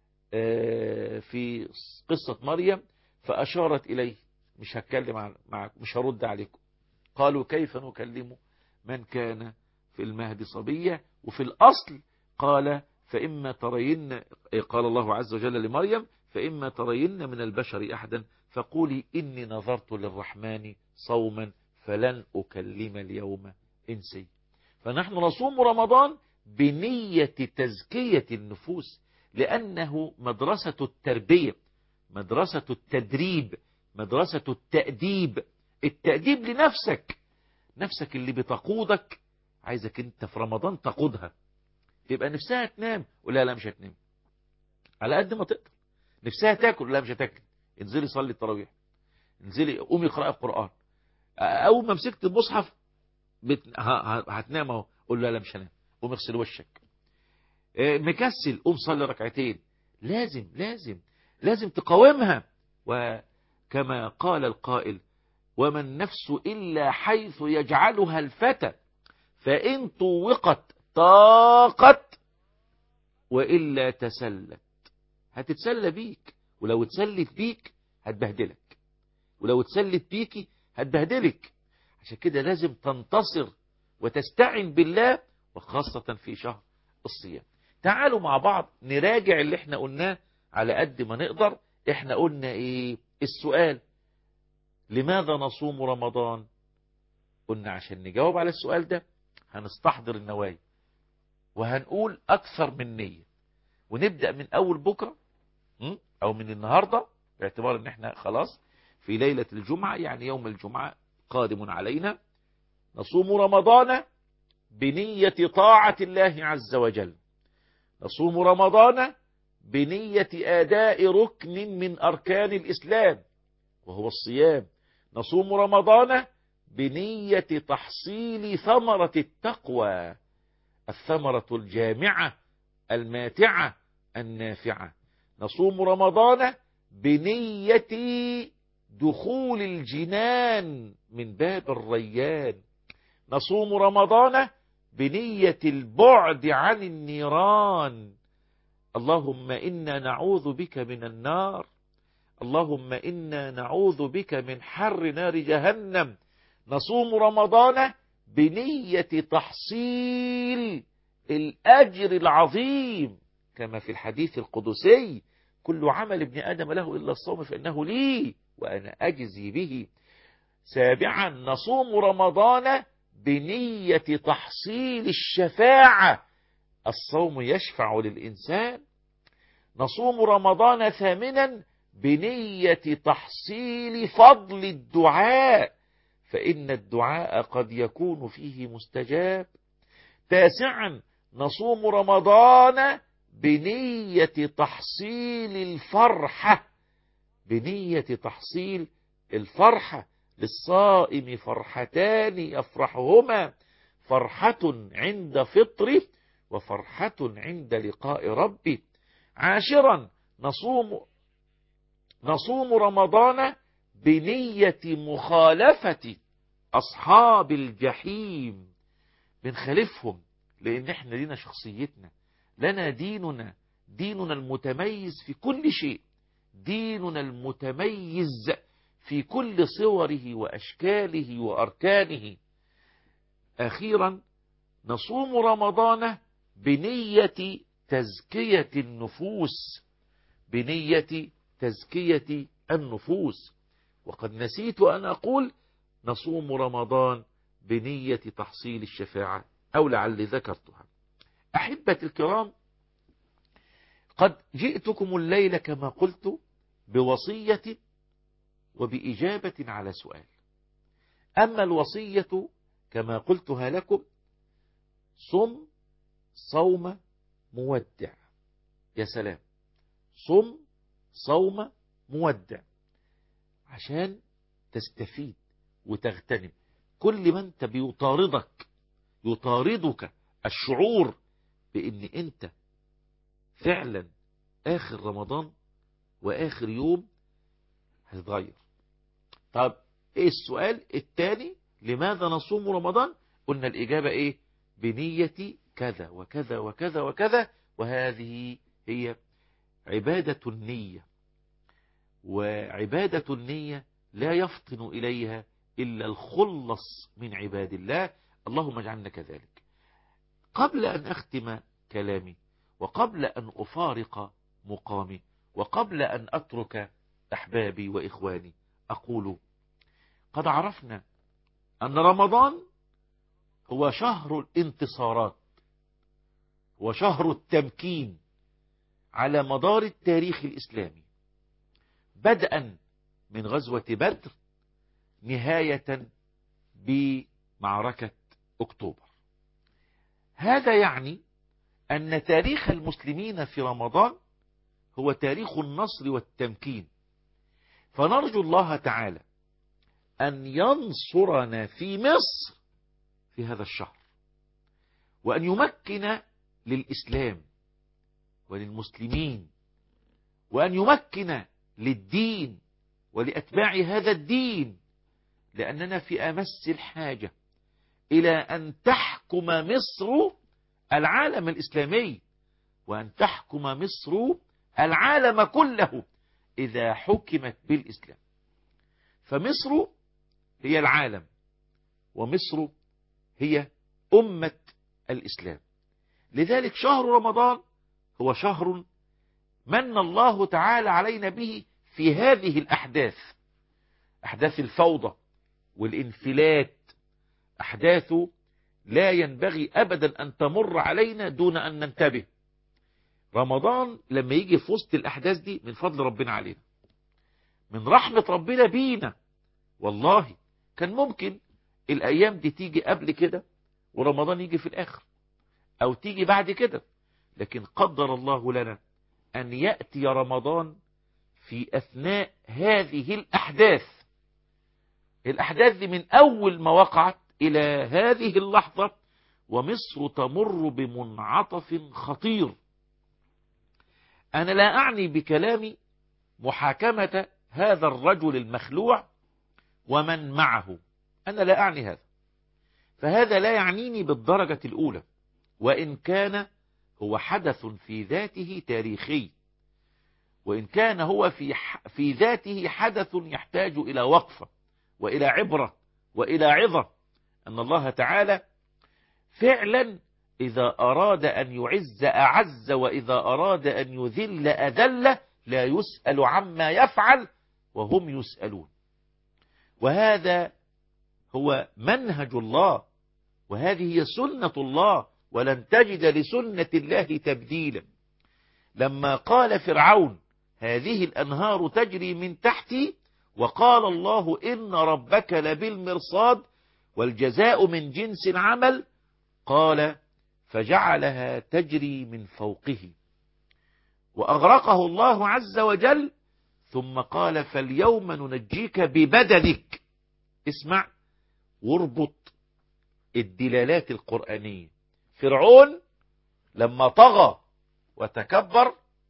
آه في قصة مريم، فأشارت إليه، مش هتكلم معك، مش هرد عليكم. قالوا كيف نكلم من كان في المهد صبيا. وفي الأصل قال فإما ترين، قال الله عز وجل لمريم فإما ترين من البشر أحدا فقولي إني نظرت للرحمن صوما فلن أكلم اليوم إنسي. فنحن نصوم رمضان بنية تزكية النفوس، لأنه مدرسة التربية، مدرسة التدريب، مدرسة التأديب. التأديب لنفسك، نفسك اللي بتقودك عايزك انت في رمضان تقودها. يبقى نفسها تنام ولا لا مش هتنام على قد ما تقدر. نفسها تاكل لا مش هتاكل، انزلي صلي التراويح، انزلي قومي اقرأي القرآن. اول ما مسكت المصحف بت... هتنام اهو، قول لا لا مش هنام، قوم اغسل وشك. مكسل قوم صلي ركعتين. لازم لازم لازم تقاومها. وكما قال القائل وما النفس إلا حيث يجعلها الفتى فإن طوقت طاقت وإلا تسلت. هتتسلى بيك، ولو اتسلت بيك هتبهدلك، ولو اتسلت بيكي هتبهدلك. عشان كده لازم تنتصر وتستعن بالله، وخاصة في شهر الصيام. تعالوا مع بعض نراجع اللي احنا قلناه على قد ما نقدر. احنا قلنا ايه؟ السؤال لماذا نصوم رمضان؟ قلنا عشان نجاوب على السؤال ده هنستحضر النوايا وهنقول أكثر من نية، ونبدأ من أول بكرة أو من النهاردة، باعتبار ان احنا خلاص في ليلة الجمعة، يعني يوم الجمعة قادم علينا. نصوم رمضان بنية طاعة الله عز وجل، نصوم رمضان بنية أداء ركن من أركان الإسلام وهو الصيام، نصوم رمضان بنية تحصيل ثمرة التقوى، الثمرة الجامعة الماتعة النافعة. نصوم رمضان بنية دخول الجنان من باب الريان. نصوم رمضان بنية البعد عن النيران. اللهم إنا نعوذ بك من النار، اللهم إنا نعوذ بك من حر نار جهنم. نصوم رمضان بنية تحصيل الأجر العظيم كما في الحديث القدسي كل عمل ابن آدم له إلا الصوم فإنه لي وأنا أجزي به. سابعا نصوم رمضان بنية تحصيل الشفاعة، الصوم يشفع للإنسان. نصوم رمضان ثامنا بنية تحصيل فضل الدعاء، فإن الدعاء قد يكون فيه مستجاب. تاسعا نصوم رمضان بنية تحصيل الفرحة، بنية تحصيل الفرحة. للصائم فرحتان يفرحهما، فرحة عند فطره وفرحة عند لقاء ربه. عاشرا نصوم نصوم رمضان بنية مخالفة أصحاب الجحيم، بنخالفهم لأن احنا لنا شخصيتنا، لنا ديننا، ديننا المتميز في كل شيء، ديننا المتميز في كل صوره وأشكاله وأركانه. أخيرا نصوم رمضان بنية تزكية النفوس، بنية تزكية النفوس. وقد نسيت أن أقول نصوم رمضان بنية تحصيل الشفاعة، أو لعل ذكرتها. أحبتي الكرام، قد جئتكم الليلة كما قلت بوصية وبإجابة على سؤال. أما الوصية كما قلتها لكم: صم صوم مودع. يا سلام، صم صوم مودع عشان تستفيد وتغتنم. كل ما انت بيطاردك يطاردك الشعور بان انت فعلا اخر رمضان واخر يوم، هتتغير. طب ايه السؤال الثاني؟ لماذا نصوم رمضان؟ قلنا الاجابة ايه؟ بنية كذا وكذا وكذا وكذا. وهذه هي عبادة النية، وعبادة النية لا يفطن إليها إلا الخلص من عباد الله. اللهم اجعلنا كذلك. قبل أن أختم كلامي وقبل أن أفارق مقامي وقبل أن أترك أحبابي وإخواني أقول قد عرفنا أن رمضان هو شهر الانتصارات وشهر التمكين على مدار التاريخ الإسلامي، بدءا من غزوة بدر نهاية بمعركة أكتوبر. هذا يعني أن تاريخ المسلمين في رمضان هو تاريخ النصر والتمكين، فنرجو الله تعالى أن ينصرنا في مصر في هذا الشهر، وأن يمكن للإسلام وللمسلمين، وأن يمكن للدين ولأتباع هذا الدين، لأننا في أمس الحاجة إلى أن تحكم مصر العالم الإسلامي، وأن تحكم مصر العالم كله إذا حكمت بالإسلام. فمصر هي العالم، ومصر هي أمة الإسلام. لذلك شهر رمضان هو شهر من الله تعالى علينا به في هذه الأحداث، أحداث الفوضى والانفلات، أحداث لا ينبغي أبدا أن تمر علينا دون أن ننتبه. رمضان لما يجي في وسط الأحداث دي من فضل ربنا علينا، من رحمة ربنا بينا. والله كان ممكن الأيام دي تيجي قبل كده ورمضان يجي في الآخر، أو تيجي بعد كده، لكن قدر الله لنا أن يأتي رمضان في أثناء هذه الأحداث. الأحداث دي من أول ما وقعت إلى هذه اللحظة، ومصر تمر بمنعطف خطير. أنا لا أعني بكلامي محاكمة هذا الرجل المخلوع ومن معه، أنا لا أعني هذا، فهذا لا يعنيني بالدرجة الأولى، وإن كان هو حدث في ذاته تاريخي، وإن كان هو في في ذاته حدث يحتاج إلى وقفة وإلى عبرة وإلى عظة، أن الله تعالى فعلا إذا أراد أن يعز أعز، وإذا أراد أن يذل أذل، لا يسأل عما يفعل وهم يسألون. وهذا هو منهج الله، وهذه هي سنة الله، ولن تجد لسنة الله تبديلا. لما قال فرعون هذه الأنهار تجري من تحتي، وقال الله إن ربك لبالمرصاد والجزاء من جنس العمل، قال فجعلها تجري من فوقه، وأغرقه الله عز وجل، ثم قال فاليوم ننجيك ببدنك. اسمع واربط الدلالات القرآنية. فرعون لما طغى وتكبر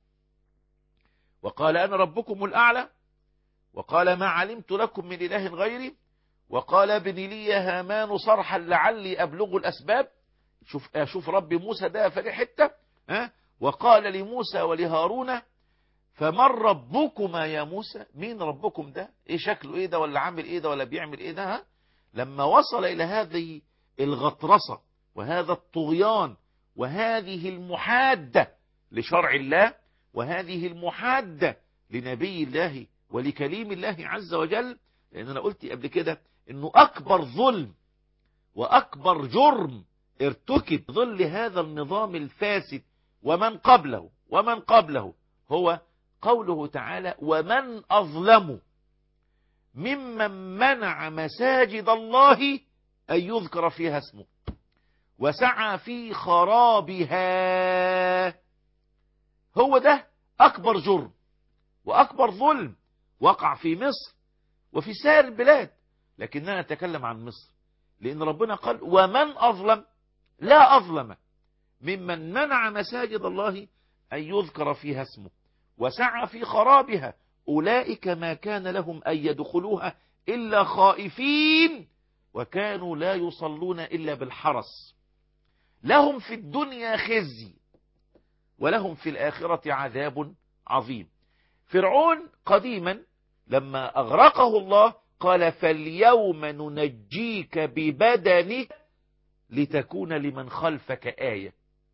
وقال أنا ربكم الأعلى، وقال ما علمت لكم من إله غيري، وقال ابن لي يا هامان صرحا لعلي أبلغ الأسباب. شوف شوف ربي موسى ده في حتة، ها، وقال لموسى ولهارون فمن ربكما يا موسى، مين ربكم ده، ايه شكله ايه ده، ولا عامل ايه ده، ولا بيعمل ايه ده. ها؟ لما وصل إلى هذه الغطرسة وهذا الطغيان وهذه المحادة لشرع الله، وهذه المحادة لنبي الله ولكليم الله عز وجل، لأن أنا قلت قبل كده أنه أكبر ظلم وأكبر جرم ارتكب ظل هذا النظام الفاسد ومن قبله ومن قبله هو قوله تعالى ومن أظلم ممن منع مساجد الله أن يذكر فيها اسمه وسعى في خرابها. هو ده أكبر جرم وأكبر ظلم وقع في مصر وفي سائر البلاد، لكننا نتكلم عن مصر لأن ربنا قال ومن أظلم، لا أظلم ممن منع مساجد الله أن يذكر فيها اسمه وسعى في خرابها، أولئك ما كان لهم أن يدخلوها إلا خائفين وكانوا لا يصلون إلا بالحرس، لهم في الدنيا خزي ولهم في الآخرة عذاب عظيم. فرعون قديما لما أغرقه الله قال فاليوم ننجيك ببدنك لتكون لمن خلفك آية.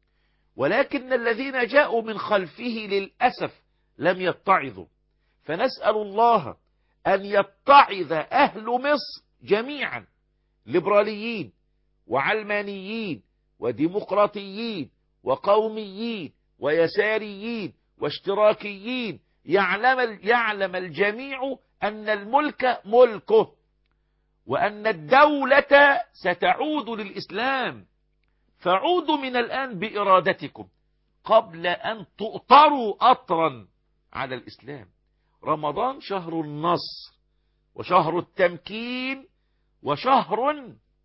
ولكن الذين جاءوا من خلفه للأسف لم يتعظوا. فنسأل الله أن يتعظ أهل مصر جميعا، ليبراليين وعلمانيين وديمقراطيين وقوميين ويساريين واشتراكيين، يعلم, يعلم الجميع أن الملك ملكه، وأن الدولة ستعود للإسلام. فعودوا من الآن بإرادتكم قبل أن تؤطروا أطرا على الإسلام. رمضان شهر النصر وشهر التمكين، وشهر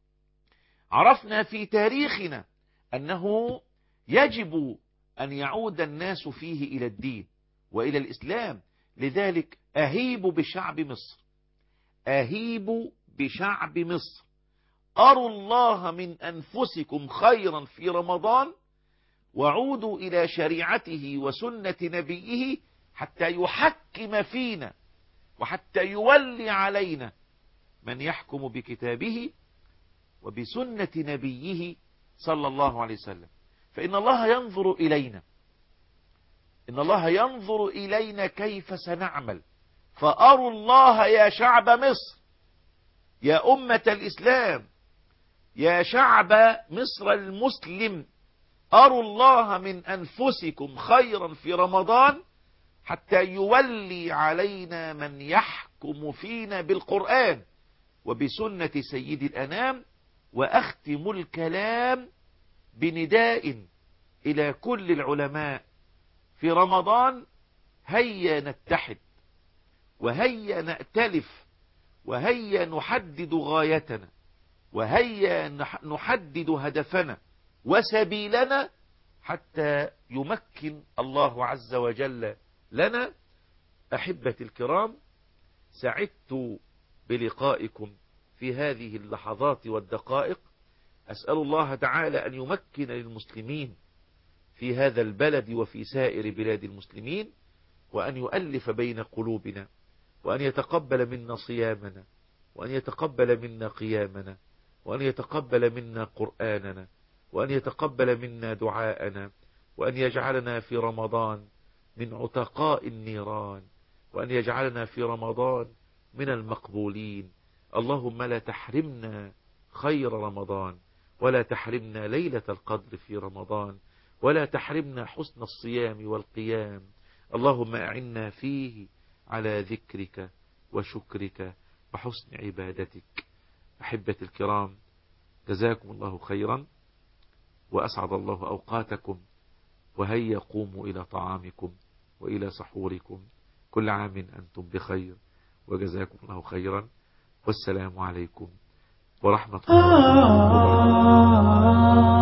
عرفنا في تاريخنا أنه يجب أن يعود الناس فيه إلى الدين وإلى الإسلام. لذلك أهيب بشعب مصر، أهيب بشعب مصر، أروا الله من أنفسكم خيرا في رمضان، وعودوا إلى شريعته وسنة نبيه حتى يحكم فينا وحتى يولي علينا من يحكم بكتابه وبسنة نبيه صلى الله عليه وسلم. فإن الله ينظر إلينا، إن الله ينظر إلينا كيف سنعمل. فأروا الله يا شعب مصر، يا أمة الإسلام، يا شعب مصر المسلم، أروا الله من أنفسكم خيرا في رمضان حتى يولي علينا من يحكم فينا بالقرآن وبسنة سيد الأنام. وأختم الكلام بنداء إلى كل العلماء في رمضان: هيا نتحد، وهيا نأتلف، وهيا نحدد غايتنا، وهيا نحدد هدفنا وسبيلنا حتى يمكن الله عز وجل لنا. أحبتي الكرام، سعدت بلقائكم في هذه اللحظات والدقائق. أسأل الله تعالى أن يمكن للمسلمين في هذا البلد وفي سائر بلاد المسلمين، وأن يؤلف بين قلوبنا، وأن يتقبل منا صيامنا، وأن يتقبل منا قيامنا، وأن يتقبل منا قرآننا، وأن يتقبل منا دعاءنا، وأن يجعلنا في رمضان من عتقاء النيران، وأن يجعلنا في رمضان من المقبولين. اللهم لا تحرمنا خير رمضان، ولا تحرمنا ليلة القدر في رمضان، ولا تحرمنا حسن الصيام والقيام. اللهم أعنا فيه على ذكرك وشكرك وحسن عبادتك. أحبتي الكرام، جزاكم الله خيرا، وأسعد الله أوقاتكم، وهيا قوموا إلى طعامكم وإلى سحوركم. كل عام أنتم بخير، وجزاكم الله خيرا، والسلام عليكم ورحمة الله وبركاته.